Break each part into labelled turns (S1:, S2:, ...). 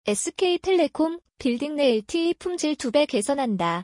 S1: SK텔레콤, 빌딩 내 LTE 품질 2배 개선한다.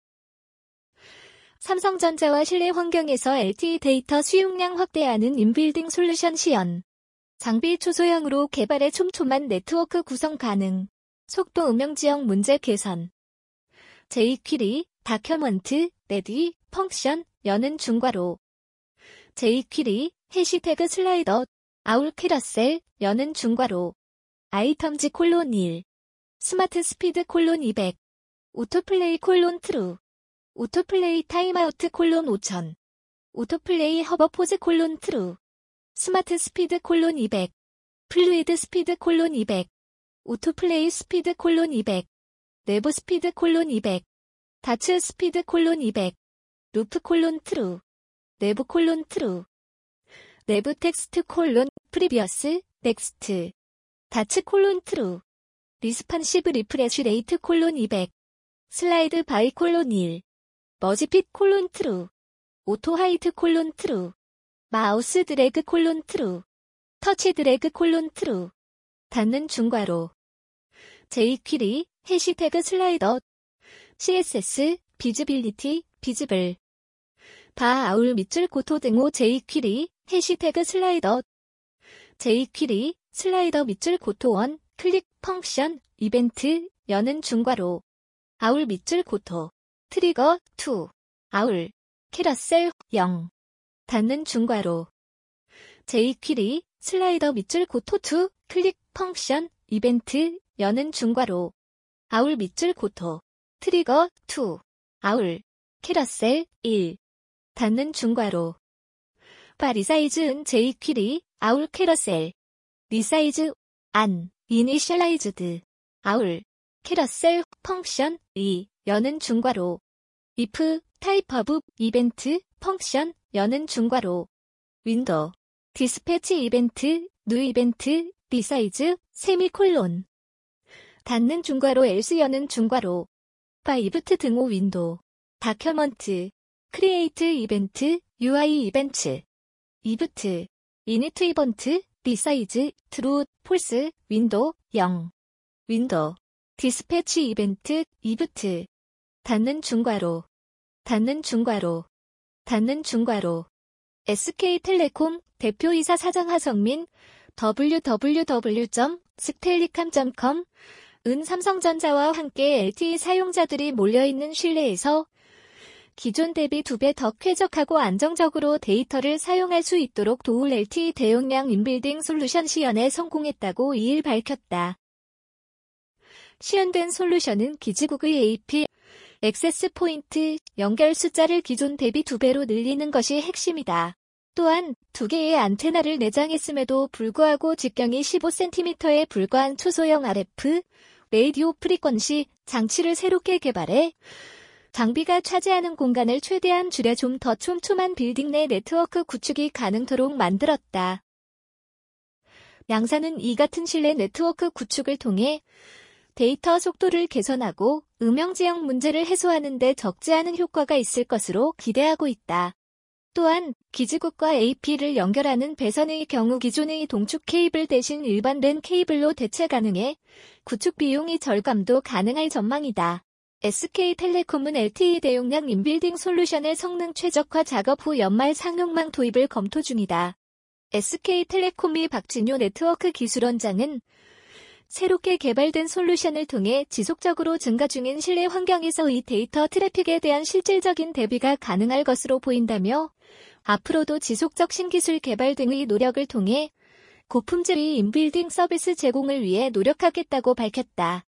S1: 삼성전자와 실내 환경에서 LTE 데이터 수용량 확대하는 인빌딩 솔루션 시연. 장비 초소형으로 개발해 촘촘한 네트워크 구성 가능. 속도 음영 지역 문제 개선. jQuery, 다큐먼트, 레디, 펑션, 여는 중괄호. jQuery, 해시태그 슬라이더, 아울 캐러셀, 여는 중괄호. 아이템즈 콜론 1. 스마트 스피드 콜론 200. 오토플레이 콜론 트루. 오토플레이 타임아우트 콜론 5000. 오토플레이 허버 포즈 콜론 트루. 스마트 스피드 콜론 200. 플루이드 스피드 콜론 200. 오토플레이 스피드 콜론 200. 내부 스피드 콜론 200. 다츠 스피드 콜론 200. 루프 콜론 트루. 내부 콜론 트루. 내부 텍스트 콜론 프리비어스 넥스트. 다츠 콜론 트루. 리스판시브 리프레쉬 레이트 콜론 200. 슬라이드 바이 콜론 1. 머지핏 콜론 트루. 오토 하이트 콜론 트루. 마우스 드래그 콜론 트루. 터치 드래그 콜론 트루. 닫는 중괄호. jQuery, 해시태그 슬라이더. CSS, 비즈빌리티, 비즈블. 바 아울 밑줄 고토 등호 jQuery, 해시태그 슬라이더. jQuery, 슬라이더 밑줄 고토 1, 클릭, 펑션, 이벤트, 여는 중괄호. 아울 밑줄 고토. 트리거, 2. 아울. 캐러셀, 0. 닫는 중괄호. jQuery, 슬라이더 밑줄 고토 2, 클릭, 펑션, 이벤트, 여는 중괄호. 아울 밑줄 고토. 트리거, 2. 아울. 캐러셀, 1. 닫는 중괄호. 바 리사이즈은 jQuery, 아울 캐러셀. 리사이즈, 안, 이니셜라이즈드. 아울. 캐러셀, 펑션, 2. 여는 중괄호. if, 타입 오브, 이벤트, 펑션, 여는 중괄호. 윈도우. 디스패치 이벤트, 뉴 이벤트, 리사이즈, 세미콜론. 닫는 중괄호 else 여는 중괄호. 파이브트 등호 윈도우. 다큐먼트. 크리에이트 이벤트, UI 이벤트. 이브트. 이니트 이벤트, 리사이즈, 트루, 폴스, 윈도우, 0. 윈도우. 디스패치 이벤트, 이브트. 닫는 중괄호. 닫는 중괄호. 닫는 중괄호. SK텔레콤 대표이사 사장 하성민 www.stellicam.com 은 삼성전자와 함께 LTE 사용자들이 몰려있는 실내에서 기존 대비 2배 더 쾌적하고 안정적으로 데이터를 사용할 수 있도록 도울 LTE 대용량 인빌딩 솔루션 시연에 성공했다고 2일 밝혔다. 시연된 솔루션은 기지국의 AP, 액세스 포인트, 연결 숫자를 기존 대비 2배로 늘리는 것이 핵심이다. 또한 2개의 안테나를 내장했음에도 불구하고 직경이 15cm에 불과한 초소형 RF, 레이디오 프리퀀시 장치를 새롭게 개발해 장비가 차지하는 공간을 최대한 줄여 좀 더 촘촘한 빌딩 내 네트워크 구축이 가능토록 만들었다. 양사는 이 같은 실내 네트워크 구축을 통해 데이터 속도를 개선하고 음영 지역 문제를 해소하는 데 적지 않은 효과가 있을 것으로 기대하고 있다. 또한 기지국과 AP를 연결하는 배선의 경우 기존의 동축 케이블 대신 일반된 케이블로 대체 가능해 구축 비용이 절감도 가능할 전망이다. SK텔레콤은 LTE 대용량 인빌딩 솔루션의 성능 최적화 작업 후 연말 상용망 도입을 검토 중이다. SK텔레콤의 박진효 네트워크 기술원장은 새롭게 개발된 솔루션을 통해 지속적으로 증가 중인 실내 환경에서 이 데이터 트래픽에 대한 실질적인 대비가 가능할 것으로 보인다며 앞으로도 지속적 신기술 개발 등의 노력을 통해 고품질의 인빌딩 서비스 제공을 위해 노력하겠다고 밝혔다.